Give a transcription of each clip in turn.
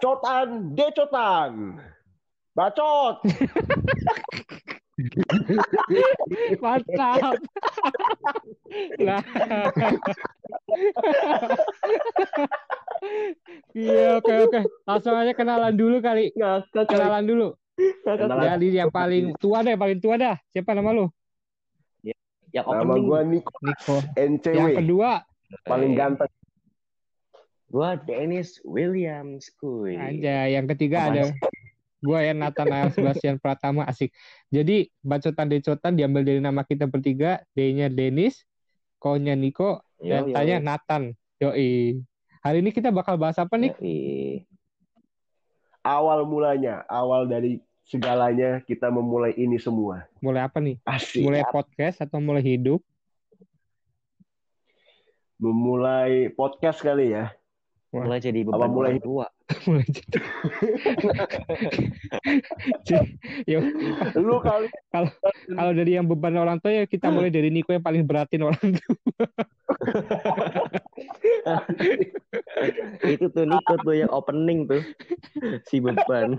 Bacotan, decotan. Bacot. Mantap. Lah. Iya, oke. Langsung aja kenalan dulu kali. Ngakak kali. Kenalan dulu. Jadi yang paling tua dah. Siapa nama lu? Yang Nama opening. gue Niko. Niko. NCW. Yang kedua, Paling ganteng. Gua Dennis Williams, kuy. aja. Yang ketiga ada gue yang Nathanael Sebastian Pratama, asik. Jadi bacotan-decotan diambil dari nama kita bertiga. D-nya Dennis, Ko-nya Niko, dan T-nya Nathan. Yoi. Hari ini kita bakal bahas apa nih? Awal mulanya, awal dari segalanya kita memulai ini semua. Mulai apa nih? Asik. Mulai podcast atau mulai hidup? Memulai podcast kali ya. Mulai jadi beban orang tua. Mulai jadi. Yo, Lu kali. Kalau dari yang beban orang tua ya kita mulai dari Niko yang paling beratin orang tua. Itu tuh Niko tuh yang opening tuh. Si beban.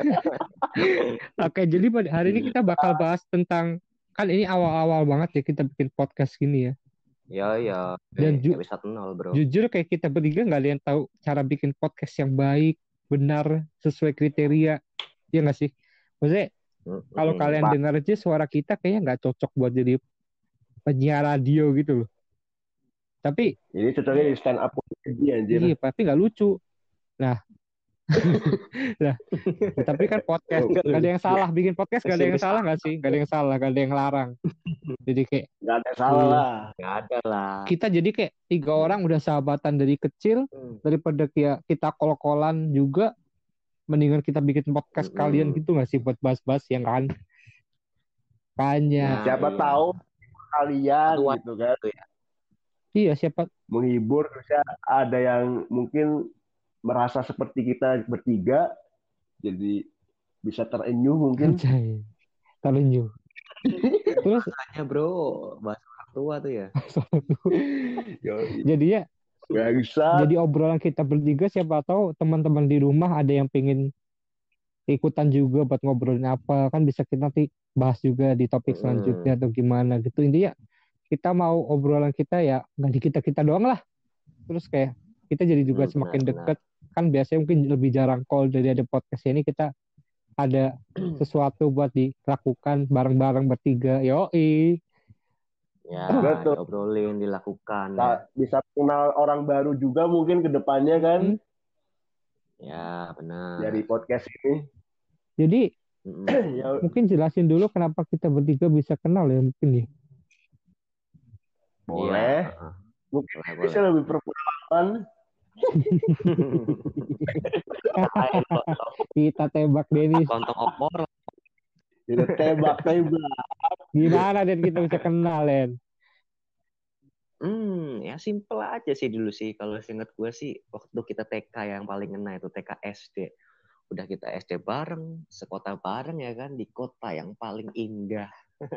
Oke, jadi hari ini kita bakal bahas tentang, kan ini awal-awal banget ya kita bikin podcast gini ya. Ya. Dan episode 0, bro. Jujur kayak kita bertiga nggak ada yang tahu cara bikin podcast yang baik, benar, sesuai kriteria. Ya nggak sih? Maksudnya kalau kalian dengar aja suara kita kayaknya nggak cocok buat jadi penyiar radio gitu loh. Tapi ini cocoknya di stand up comedy anjir. Iya, tapi nggak lucu. Nah, tapi kan podcast nggak ada yang salah, bikin podcast nggak ada yang salah nggak sih? Nggak ada yang salah, nggak ada yang larang. Jadi kayak nggak ada salah lah. Nggak ada lah. Kita jadi kayak 3 orang udah sahabatan dari kecil, daripada kita kol-kolan juga, mendingan kita bikin podcast kalian gitu nggak sih buat bahas-bahas yang kan? Banyak. Siapa tahu kalian gitu kan? Iya, siapa menghibur, terusnya ada yang mungkin merasa seperti kita bertiga, jadi bisa terenyuh mungkin. Terenyuh. Terus makanya bro, bahasa orang tua tuh ya. Jadi ya jadi obrolan kita bertiga, siapa tahu teman-teman di rumah ada yang pengen ikutan juga buat ngobrolin apa, kan bisa kita nanti bahas juga di topik selanjutnya atau gimana gitu. Intinya kita mau obrolan kita ya nggak di kita doang lah, terus kayak kita jadi juga semakin dekat. Kan biasanya mungkin lebih jarang call dari ada podcast ini, kita ada sesuatu buat dilakukan bareng-bareng bertiga. Yoi. Ya, obrolin, dilakukan. Bisa kenal orang baru juga mungkin ke depannya kan. Ya, benar. Dari podcast ini. Jadi, mungkin jelasin dulu kenapa kita bertiga bisa kenal ya mungkin ya. Boleh. Ya. Mungkin bisa lebih berpengalaman. Kita tembak Dennis. Kontong opor. Kita tembak. Gimana Den kita bisa kenal Den? Ya simple aja sih dulu sih. Kalau inget gue sih waktu kita TK yang paling ngena itu TK SD. Udah kita SD bareng, sekota bareng ya kan, di kota yang paling indah.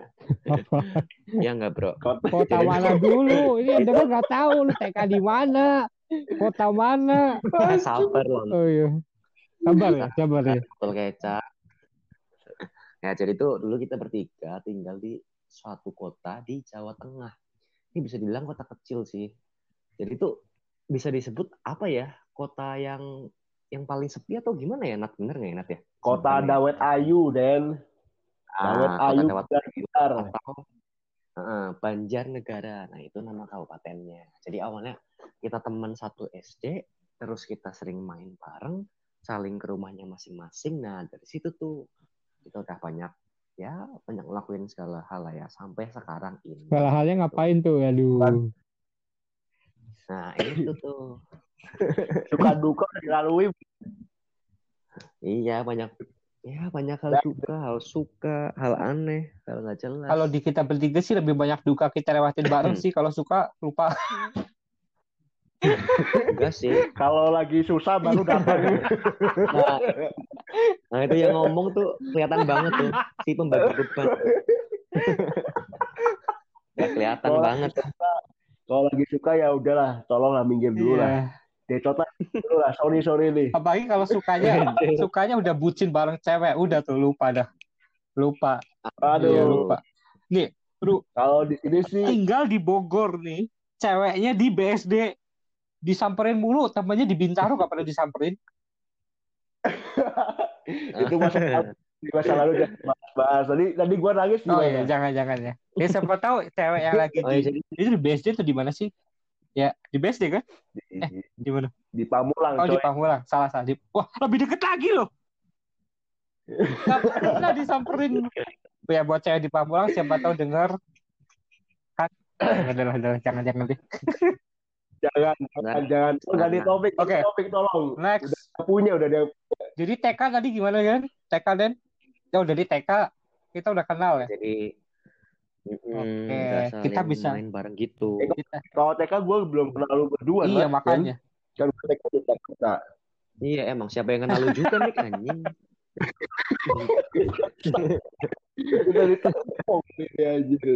Ya nggak bro? Kota mana dulu? Ini yang dengar nggak tahu lu TK di mana, kota mana? Sabar loh. Oh iya. Sabar ya. Betul kecap. Ya jadi tuh dulu kita bertiga tinggal di suatu kota di Jawa Tengah. Ini bisa dibilang kota kecil sih. Jadi tuh bisa disebut apa ya? Kota yang paling sepi atau gimana ya? Nat, bener nggak ya Nat ya? Kota Dawet Ayu Den. Dawet Ayu Banjar. Banjarnegara. Nah itu nama kabupatennya. Jadi awalnya kita teman satu SD, terus kita sering main bareng, saling ke rumahnya masing-masing. Nah dari situ tuh kita udah banyak ngelakuin segala hal lah ya sampai sekarang ini. Segala halnya ngapain tuh? Aduh. Nah itu tuh. Suka duka dilalui. Iya banyak hal duka, hal suka, hal aneh, hal nggak jelas. Kalau di kita bertiga sih lebih banyak duka kita lewatin bareng sih. Kalau suka lupa. Enggak sih. Kalau lagi susah baru datang. Nah itu yang ngomong tuh kelihatan banget tuh si pembagi beban. Gak kelihatan banget. Kalau lagi suka ya udahlah, tolonglah minggir dulu lah. Decotan Sorry nih. Apalagi kalau sukanya udah bucin bareng cewek, udah tuh lupa dah. Lupa. Aduh. Iya, lupa. Nih, Bro. Kalau di sini sih Tinggal di Bogor nih, ceweknya di BSD disamperin mulu, temennya di Bintaro gak pernah disamperin. itu masa lalu jangan bahas. Tadi gue nangis Oh gimana? iya, jangan ya. Ya siapa tahu cewek yang lagi itu di BSD tuh di mana sih? Ya, di BSD kan? Di mana? Di Pamulang. Oh, di Pamulang. Salah. Wah, lebih deket lagi loh. Gak pernah disamperin. Ya buat cewek di Pamulang siapa tahu denger. Jangan deh. Jangan. Ganti topik. Oke. Topik tolong. Next. Udah ada. Jadi TK tadi gimana kan? TK Dan? Ya udah di TK kita udah kenal ya. Jadi kita bisa main bareng gitu. Kalau TK gue belum kenal lu berdua. Iya makanya. Kan TK kita. Iya emang siapa yang kenal lu juga nih anjing. Udah ditepok aja.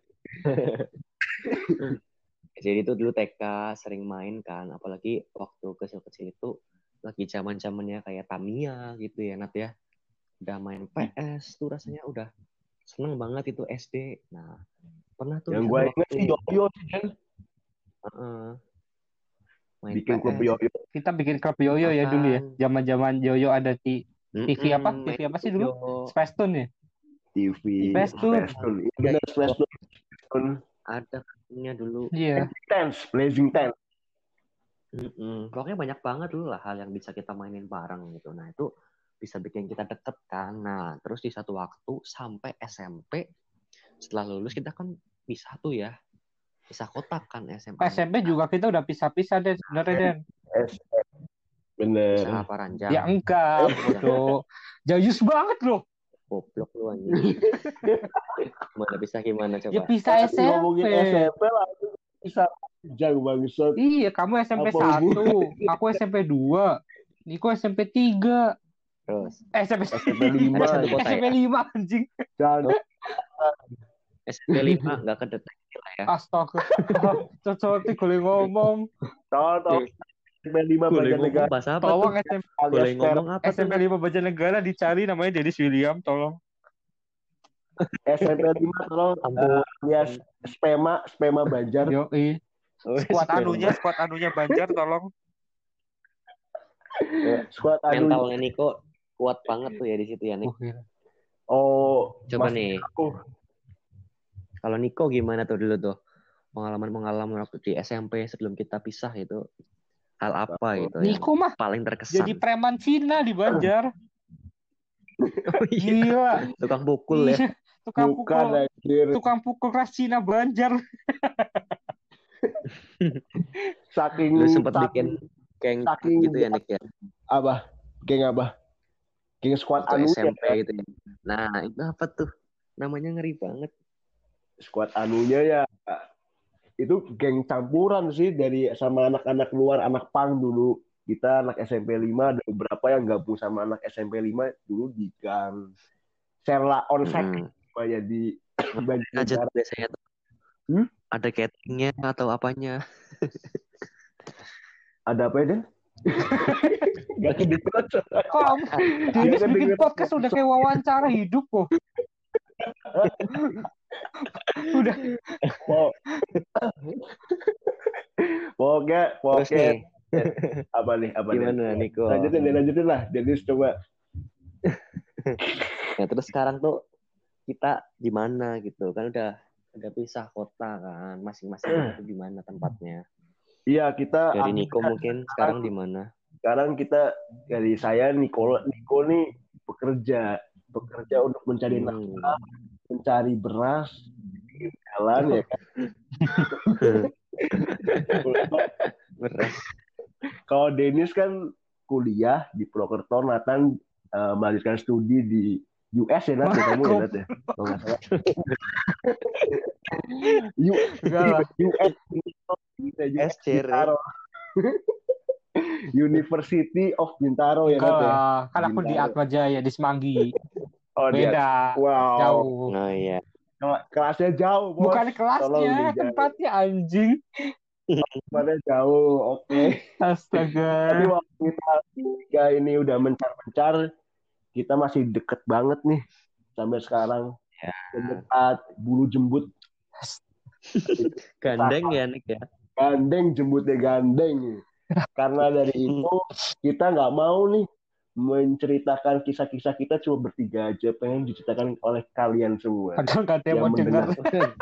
Jadi itu dulu TK sering main kan, apalagi waktu kecil-kecil itu lagi zaman-zamannya kayak Tamiya gitu ya Nat ya. Udah main PS tuh rasanya udah seneng banget itu SD. Nah pernah tuh yang gue inget sih Yoyo sih kan. Bikin klub Yoyo. Kita bikin klub Yoyo ya dulu ya. Zaman-zaman Yoyo ada di TV apa? TV apa sih dulu? Space Tune ya? TV. Space Tune. Bener Space Tune. Ada katanya dulu. Iya. Blazing Tense. Pokoknya banyak banget dulu lah hal yang bisa kita mainin bareng gitu. Nah itu bisa bikin kita deket kan. Nah terus di satu waktu sampai SMP setelah lulus kita kan pisah tuh ya. Pisah kotak kan SMA. SMP juga kita udah pisah-pisah deh sebenarnya Den. Bener. Pisah apa ranjang? Ya enggak, bodoh. Jayus banget loh. Goblok lu anjing. Gimana coba? Ya pisah SMP. Ngomongin SMP langsung pisah jauh banget. Iya, kamu SMP 1, aku SMP 2, Niko SMP 3. Terus SMP 5. SMP 5 anjing. SMP 5 enggak kedeteksi lah ya. Astaga. Cocok boleh ngomong. Tahu. SMP 5 Banjarnegara. Bahasa apa tolong tuh? SMP, boleh ngomong apa SMP 5 Banjarnegara dicari namanya Dennis William, tolong. SMP 5 tolong ya spema Banjar. Yoi. Squad anunya Banjar tolong. Squad anu. Mentalnya Niko kuat banget tuh ya di situ ya Nik. Coba nih. Kalau Niko gimana tuh dulu tuh? Pengalaman waktu di SMP sebelum kita pisah itu. Hal apa gitu Niko mah paling terkesan? jadi preman Cina di Banjar. Gila. Tukang pukul ya. Tukang pukul keras Cina Banjar. Saking lu sempat bikin geng gitu ya Nick ya. Geng squad anu SMP ya. gitu ya. Nah, itu apa tuh? Namanya ngeri banget. Squad anunya ya itu geng campuran sih dari sama anak-anak luar, anak pang dulu. Kita anak SMP 5 ada beberapa yang gabung sama anak SMP 5 dulu di gang Serla Onsek kayak di Banjarnegara biasanya tuh. Ada cateringnya atau apanya? Ada apa ya? Gak kebetulan. Dennis bikin podcast udah kayak wawancara hidup kok. Udah. Pokoknya apa nih? Gimana Niko? Lanjutin lah. Dennis coba. Nah, terus sekarang tuh kita di mana gitu kan udah pisah kota kan, masing-masing itu di mana tempatnya? Iya, kita dari Niko mungkin sekarang di mana? Sekarang kita dari saya Niko nih bekerja untuk mencari nafkah, mencari beras di jalan ya kan. Beras. Kalau Dennis kan kuliah di Purwokerto, Nathan melanjutkan studi di US ya Nat, kamu ya Nat ya, kalau nggak salah. US Bintaro. University of Bintaro ya Nat ya. Kan aku di Atmajaya di Semanggi. Beda. Wow. Jauh. Nah iya. Kelasnya jauh, bos. Bukan kelasnya, tempatnya anjing. pada jauh. Oke. Astaga. Tapi waktu kita ini udah mencar-mencar, kita masih deket banget nih sampai sekarang. Ya. Dekat bulu jembut. Gandeng ya Nick ya. Gandeng, jembutnya gandeng. Karena dari itu kita nggak mau nih menceritakan kisah-kisah kita cuma bertiga aja, pengen diceritakan oleh kalian semua. Padahal gak ada yang yang mau dengar. mendengar.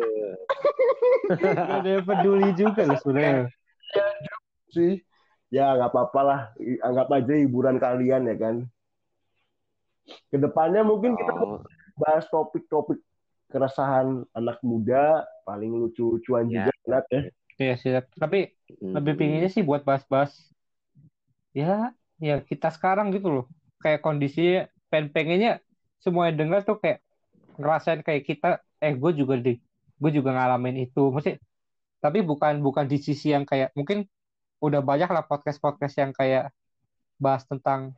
Gak ada yang peduli juga loh sebenarnya. Sih, ya nggak apa-apa lah, anggap aja hiburan kalian ya kan. Kedepannya mungkin kita bahas topik-topik keresahan anak muda, paling lucu-lucuan juga enak ya. Iya siap. Tapi lebih pinginnya sih buat bahas-bahas ya kita sekarang gitu loh. Kayak kondisinya pengennya semua yang dengar tuh kayak ngerasain kayak kita. Gue juga ngalamin itu. Maksudnya, tapi bukan di sisi yang kayak mungkin udah banyak lah podcast yang kayak bahas tentang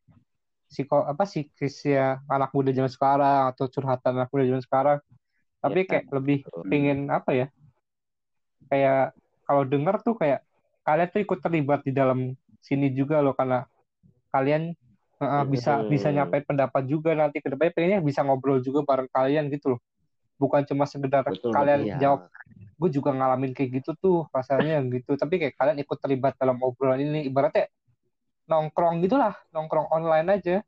psikisnya anak muda zaman sekarang atau curhatan anak muda zaman sekarang. Tapi kayak lebih pengen apa ya? Kayak kalau denger tuh kayak kalian tuh ikut terlibat di dalam sini juga loh, karena kalian bisa nyampein pendapat juga nanti ke depannya, pengennya bisa ngobrol juga bareng kalian gitu loh, bukan cuma sekedar kalian jawab gue juga ngalamin kayak gitu tuh rasanya gitu, tapi kayak kalian ikut terlibat dalam obrolan ini, ibaratnya nongkrong gitulah, nongkrong online aja.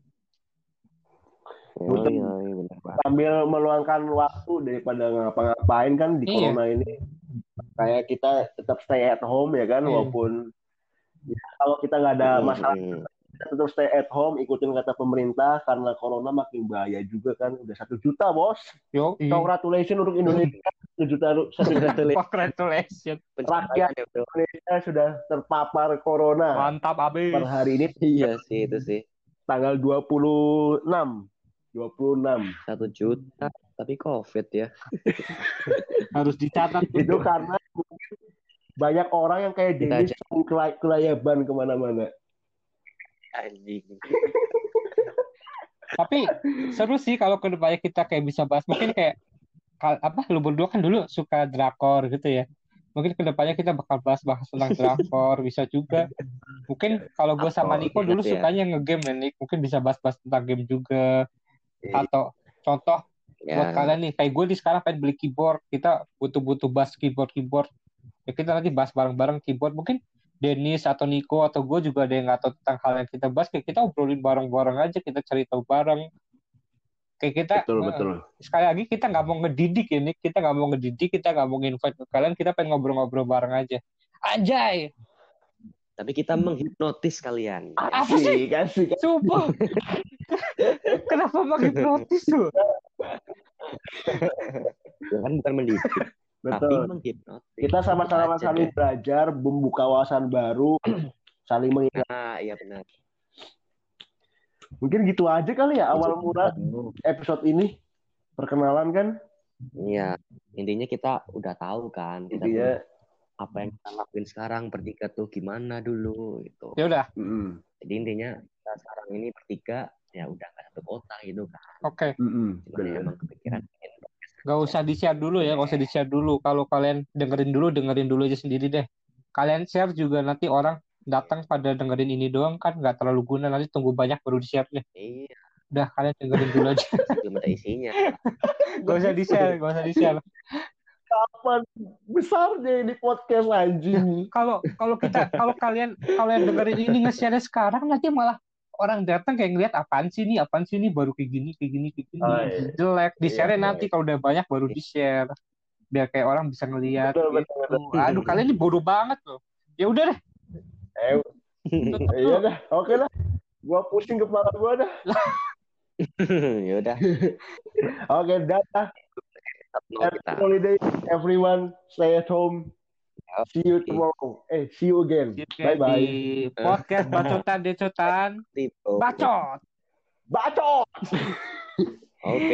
Sambil meluangkan waktu daripada ngapa-ngapain kan di corona ini, kayak kita tetap stay at home ya kan, walaupun ya, kalau kita nggak ada masalah kita tetap stay at home, ikutin kata pemerintah, karena corona makin bahaya juga kan. Udah 1 juta bos. Congratulations untuk Indonesia. 1 juta. Congratulations. Rakyat Indonesia sudah terpapar corona. Mantap abis. Per hari ini. Iya sih itu sih. Tanggal 26. 1 juta tapi COVID ya. Harus dicatat. Itu karena banyak orang yang kayak Dennis kelayaban kemana-mana. Anjing. Tapi seru sih kalau kedepannya kita kayak bisa bahas, mungkin kayak lu berdua kan dulu suka drakor gitu ya, mungkin kedepannya kita bakal bahas tentang drakor. Bisa juga mungkin kalau gue sama Niko dulu sukanya ngegame nih, mungkin bisa bahas tentang game juga. Atau contoh buat kalian nih, kayak gue di sekarang pengen beli keyboard, kita butuh bahas keyboard ya, kita nanti bahas bareng-bareng keyboard. Mungkin Dennis atau Niko atau gue juga ada yang nggak tahu tentang hal yang kita bahas, kayak kita obrolin bareng-bareng aja, kita cerita bareng. Kayak kita betul. Sekali lagi kita nggak mau ngedidik ini, kita nggak mau ngedidik, kita nggak mau invite ke kalian, kita pengen ngobrol-ngobrol bareng aja. Anjay. Tapi kita menghipnotis kalian. Apa sih? Kasih. Sumpah. Kenapa menghipnotis tuh? Kan bukan mendidik. Tapi menghipnotis. Kita sama-sama saling belajar, membuka wawasan baru, saling mengingat. Iya benar. Mungkin gitu aja kali ya awal mula episode ini. Perkenalan kan? Iya. Intinya kita udah tahu kan. Kita apa yang kita lakuin sekarang bertiga tuh gimana dulu gitu. Ya udah. Jadi intinya kita sekarang ini bertiga ya udah nggak satu kota gitu kan. Oke. Cuman emang kepikiran. Gak usah di-share dulu ya, gak usah di-share dulu. Kalau kalian dengerin dulu aja sendiri deh. Kalian share juga nanti orang datang pada dengerin ini doang kan nggak terlalu guna, nanti tunggu banyak baru di-share deh. Iya. Udah kalian dengerin dulu aja. Belum ada isinya. Gak usah di-share. Kapan besarnya ini podcast anjing? Kalau kalian dengerin ini nge-share sekarang, nanti malah orang datang kayak ngeliat apaan sih ini baru kayak gini. Jelek. Di-share nanti kalau udah banyak baru di-share. Biar kayak orang bisa ngeliat gitu. Aduh, kalian ini bodoh banget loh. Ya udah deh. Iya dah. Oke lah. Gua pusing kepala gua dah. Ya udah. Oke, dadah. Happy holiday everyone. Stay at home. See you tomorrow. See you again. Bye-bye. Podcast Bacotan Decotan. Bacot. Oke.